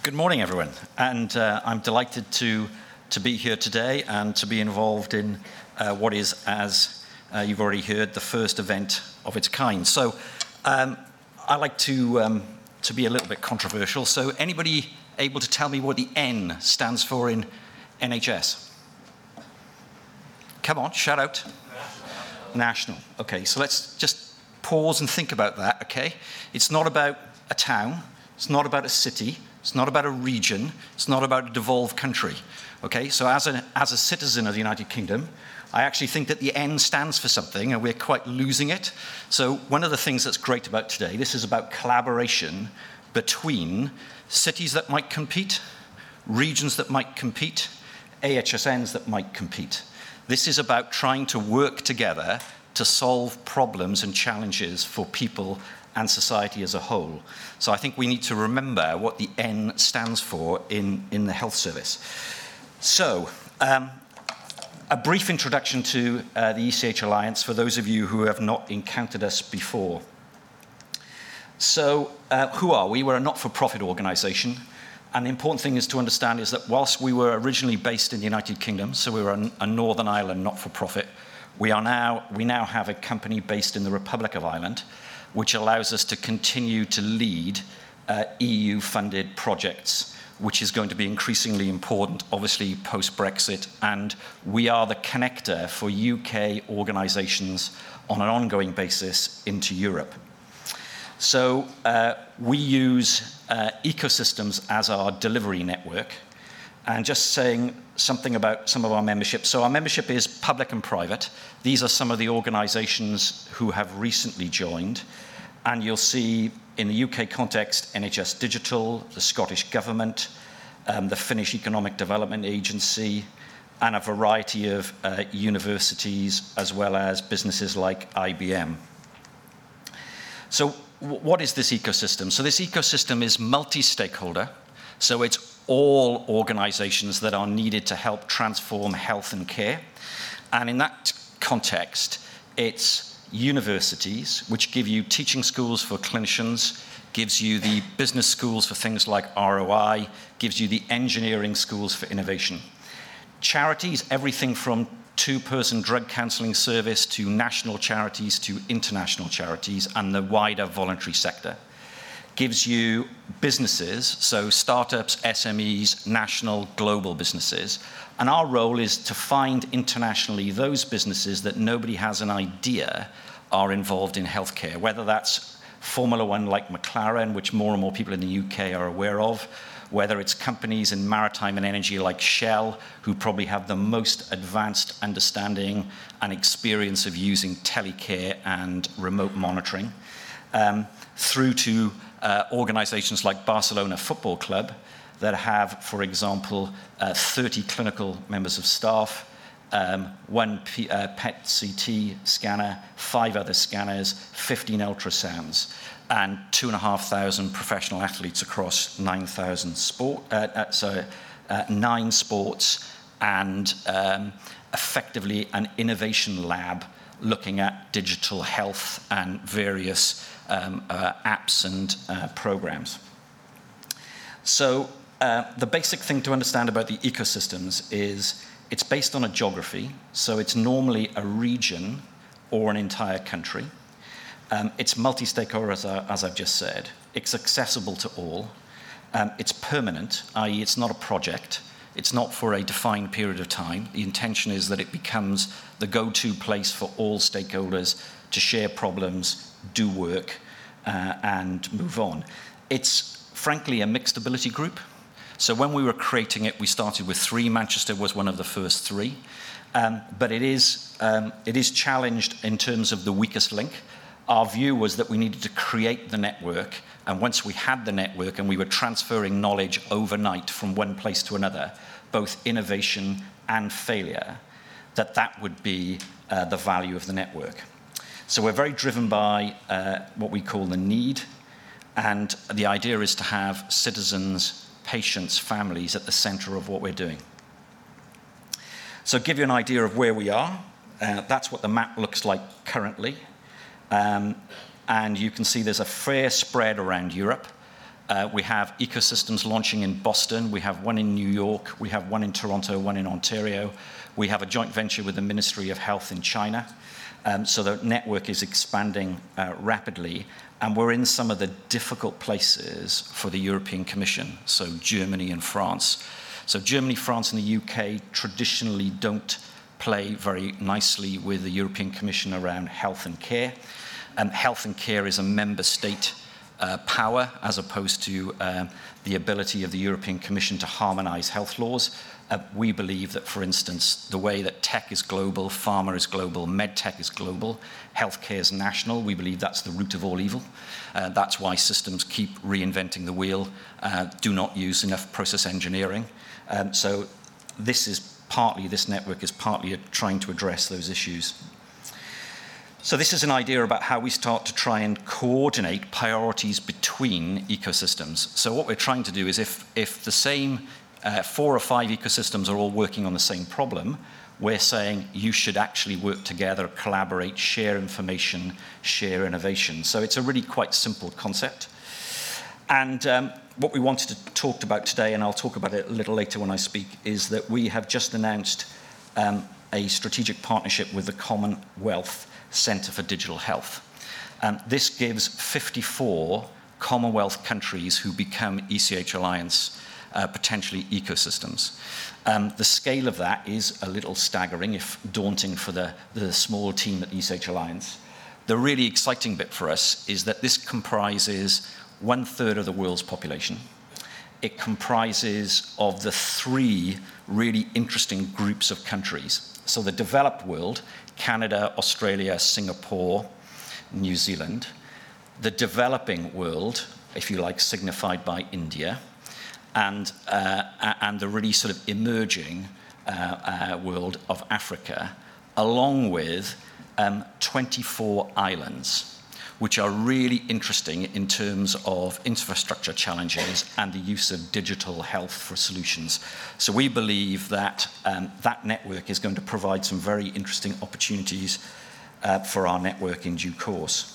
Good morning, everyone, and I'm delighted to be here today and to be involved in what is, as you've already heard, the first event of its kind. So I like to be a little bit controversial. So anybody able to tell me what the N stands for in NHS? Come on, shout out. National. Okay, so let's just pause and think about that, okay? It's not about a town. It's not about a city. It's not about a region. It's not about a devolved country. Okay, so as a citizen of the United Kingdom, I actually think that the N stands for something, and we're quite losing it. So one of the things that's great about today, this is about collaboration between cities that might compete, regions that might compete, AHSNs that might compete. This is about trying to work together to solve problems and challenges for people and society as a whole. So I think we need to remember what the N stands for in the health service. So, a brief introduction to the ECH Alliance for those of you who have not encountered us before. So, who are we? We're a not-for-profit organisation. And the important thing is to understand is that whilst we were originally based in the United Kingdom, so we were a Northern Ireland not-for-profit, we now have a company based in the Republic of Ireland, which allows us to continue to lead EU-funded projects, which is going to be increasingly important, obviously, post-Brexit. And we are the connector for UK organisations on an ongoing basis into Europe. So we use ecosystems as our delivery network. And just saying something about some of our membership. So our membership is public and private. These are some of the organisations who have recently joined. And you'll see in the UK context, NHS Digital, the Scottish Government, the Finnish Economic Development Agency, and a variety of universities, as well as businesses like IBM. So what is this ecosystem? So this ecosystem is multi-stakeholder. So it's all organisations that are needed to help transform health and care. And in that context, it's universities, which give you teaching schools for clinicians, gives you the business schools for things like ROI, gives you the engineering schools for innovation. Charities, everything from two-person drug counselling service to national charities to international charities and the wider voluntary sector. Gives you businesses, so startups, SMEs, national, global businesses. And our role is to find internationally those businesses that nobody has an idea are involved in healthcare, whether that's Formula One like McLaren, which more and more people in the UK are aware of, whether it's companies in maritime and energy like Shell, who probably have the most advanced understanding and experience of using telecare and remote monitoring, through to organisations like Barcelona Football Club that have, for example, 30 clinical members of staff, one PET-CT scanner, 5 other scanners, 15 ultrasounds, and 2,500 professional athletes across 9 sports, and effectively an innovation lab looking at digital health and various apps and programs. So the basic thing to understand about the ecosystems is it's based on a geography, so it's normally a region or an entire country. It's multi-stakeholder, as I've just said. It's accessible to all. It's permanent, i.e. it's not a project. It's not for a defined period of time. The intention is that it becomes the go-to place for all stakeholders to share problems, do work, and move on. It's, frankly, a mixed ability group. So when we were creating it, we started with 3. Manchester was one of the first 3. But it is challenged in terms of the weakest link. Our view was that we needed to create the network, and once we had the network and we were transferring knowledge overnight from one place to another, both innovation and failure, that would be the value of the network. So we're very driven by what we call the need, and the idea is to have citizens, patients, families at the centre of what we're doing. So to give you an idea of where we are, that's what the map looks like currently. And you can see there's a fair spread around Europe. We have ecosystems launching in Boston. We have one in New York. We have one in Toronto, one in Ontario. We have a joint venture with the Ministry of Health in China. So the network is expanding rapidly. And we're in some of the difficult places for the European Commission, so Germany and France. So Germany, France, and the UK traditionally don't play very nicely with the European Commission around health and care. Health and care is a member state power as opposed to the ability of the European Commission to harmonize health laws. We believe that, for instance, the way that tech is global, pharma is global, medtech is global, healthcare is national. We believe that's the root of all evil. That's why systems keep reinventing the wheel, do not use enough process engineering. So this network is partly trying to address those issues. So this is an idea about how we start to try and coordinate priorities between ecosystems. So what we're trying to do is if the same 4 or 5 ecosystems are all working on the same problem, we're saying you should actually work together, collaborate, share information, share innovation. So it's a really quite simple concept. And what we wanted to talk about today, and I'll talk about it a little later when I speak, is that we have just announced a strategic partnership with the Commonwealth Centre for Digital Health. This gives 54 Commonwealth countries who become ECH Alliance potentially ecosystems. The scale of that is a little staggering, if daunting for the small team at ECH Alliance. The really exciting bit for us is that this comprises 1/3 of the world's population. It comprises of the 3 really interesting groups of countries. So the developed world, Canada, Australia, Singapore, New Zealand. The developing world, if you like, signified by India. And the really sort of emerging world of Africa, along with 24 islands, which are really interesting in terms of infrastructure challenges and the use of digital health for solutions. So we believe that that network is going to provide some very interesting opportunities for our network in due course.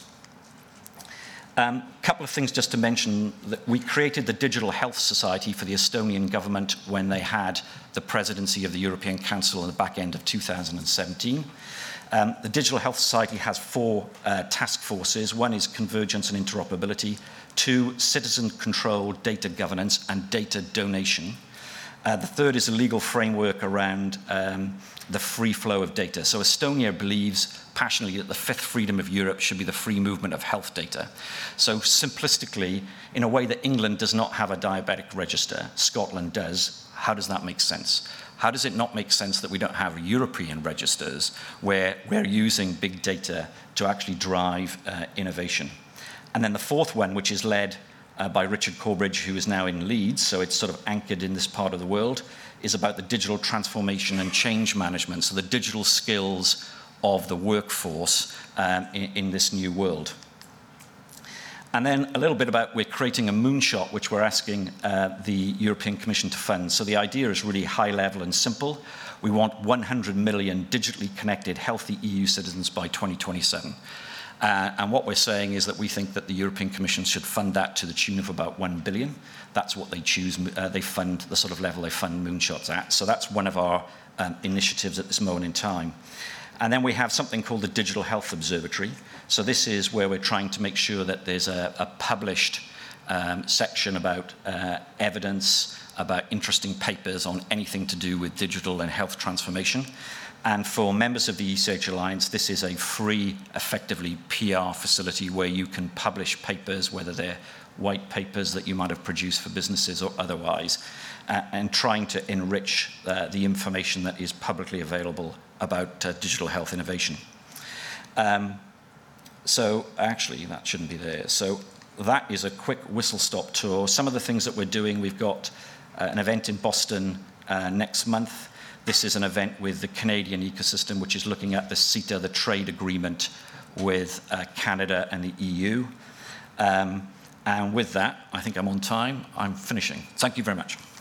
A couple of things just to mention. That we created the Digital Health Society for the Estonian government when they had the presidency of the European Council in the back end of 2017. The Digital Health Society has 4 task forces. 1 is convergence and interoperability. 2, citizen-controlled data governance and data donation. The 3rd is a legal framework around the free flow of data. So Estonia believes passionately that the 5th freedom of Europe should be the free movement of health data. So simplistically, in a way that England does not have a diabetic register, Scotland does. How does that make sense? How does it not make sense that we don't have European registers where we're using big data to actually drive innovation? And then the 4th one, which is led by Richard Corbridge, who is now in Leeds, so it's sort of anchored in this part of the world, is about the digital transformation and change management, so the digital skills of the workforce in this new world. And then a little bit about we're creating a moonshot, which we're asking the European Commission to fund. So the idea is really high level and simple. We want 100 million digitally connected, healthy EU citizens by 2027. And what we're saying is that we think that the European Commission should fund that to the tune of about 1 billion. That's what they choose. They fund the sort of level they fund moonshots at. So that's one of our initiatives at this moment in time. And then we have something called the Digital Health Observatory. So this is where we're trying to make sure that there's a published section about evidence, about interesting papers on anything to do with digital and health transformation. And for members of the ECH Alliance, this is a free, effectively, PR facility where you can publish papers, whether they're white papers that you might have produced for businesses or otherwise, and trying to enrich the information that is publicly available about digital health innovation. So actually, that shouldn't be there. So that is a quick whistle-stop tour. Some of the things that we're doing, we've got an event in Boston next month. This is an event with the Canadian ecosystem, which is looking at the CETA, the trade agreement with Canada and the EU. And with that, I think I'm on time. I'm finishing. Thank you very much.